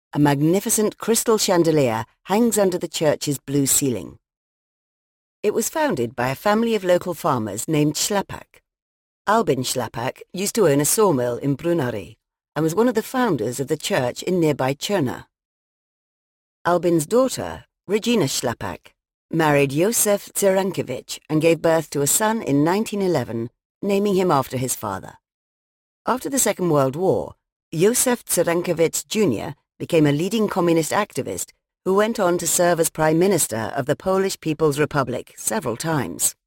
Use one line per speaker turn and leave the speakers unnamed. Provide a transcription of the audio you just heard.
A magnificent crystal chandelier hangs under the church's blue ceiling. It was founded by a family of local farmers named Schlapak. Albin Schlapak used to own a sawmill in Brunari and was one of the founders of the church in nearby Cerna. Albin's daughter, Regina Schlapak, married Josef Cerankiewicz and gave birth to a son in 1911, naming him after his father. After the Second World War, Josef Cerankiewicz Jr. became a leading communist activist who went on to serve as Prime Minister of the Polish People's Republic several times.